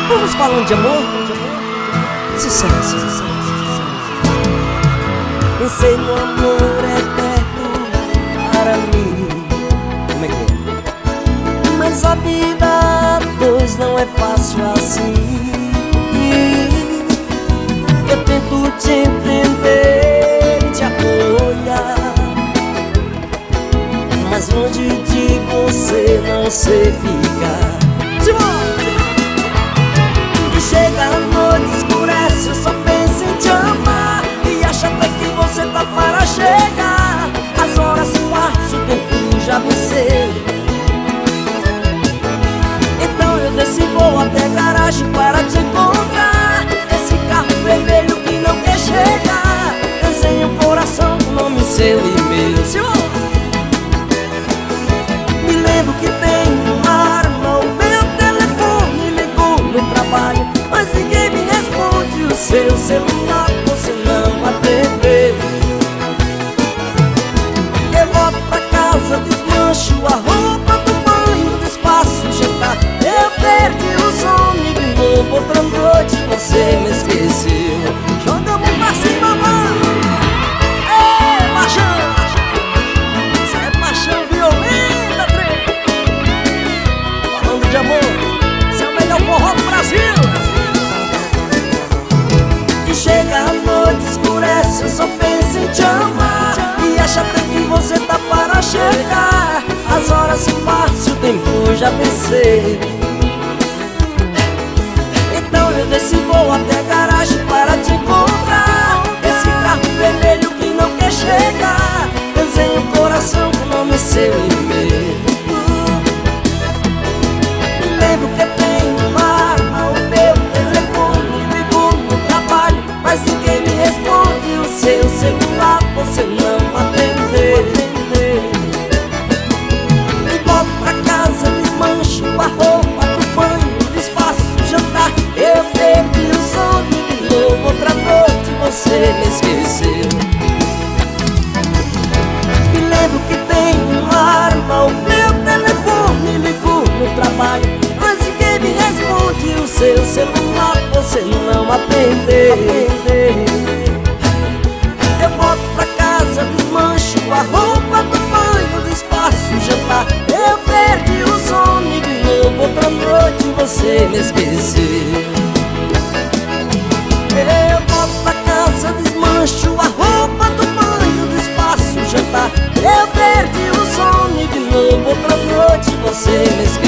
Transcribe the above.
Vamos falando de amor? Sucesso. Pensei no amor eterno para mim. Como é que é? Mas a vida a dois não é fácil assim. Eu tento te entender e te apoiar, mas longe de você não sei ficar. E chega a noite, escurece, eu só penso em te amar, e acho até que você tá para chegar. As horas se passam, o tempo já venceu. Então eu desci e vou até a garagem para te encontrar. Esse carro vermelho que não quer chegar, desenha um coração com nome seu e meu. Me lembro que tem uma arma, o meu telefone ligou no trabalho, mas ninguém me responde. O seu celular você não atendeu. Eu volto pra casa, desmancho a roupa do banho, despaço jantar. Eu perdi o sono e de novo outra noite você me esqueceu. Joga a mão pra cima, mano. Ei, paixão, isso é paixão violenta, trem. Falando de amor, esse é o melhor forró do Brasil. E chega a noite, escurece, eu só penso em te amar, e acha até que você tá para chegar. As horas se passam, o tempo já venceu. Então eu desci e vou até a garagem para te encontrar. Esse carro vermelho que não quer chegar, desenha um coração com nome seu e meu. Me lembro que tem uma arma, o meu telefone ligou no trabalho, mas ninguém me responde. O seu celular você não atendeu. E volto pra casa, desmancho a roupa do banho, desfaço o jantar. Eu perdi o sono e de novo outra noite você me esqueceu. Me lembro que tem uma arma, o meu telefone ligou no trabalho, mas ninguém me responde. O seu celular você não atendeu. Eu volto pra casa, desmancho a roupa do banho, desfaço o jantar. Eu perdi o sono e de novo outra noite você me esqueceu. Eu volto pra casa, desmancho a roupa do banho, desfaço o jantar. Eu perdi o sono e de novo outra noite você me esqueceu.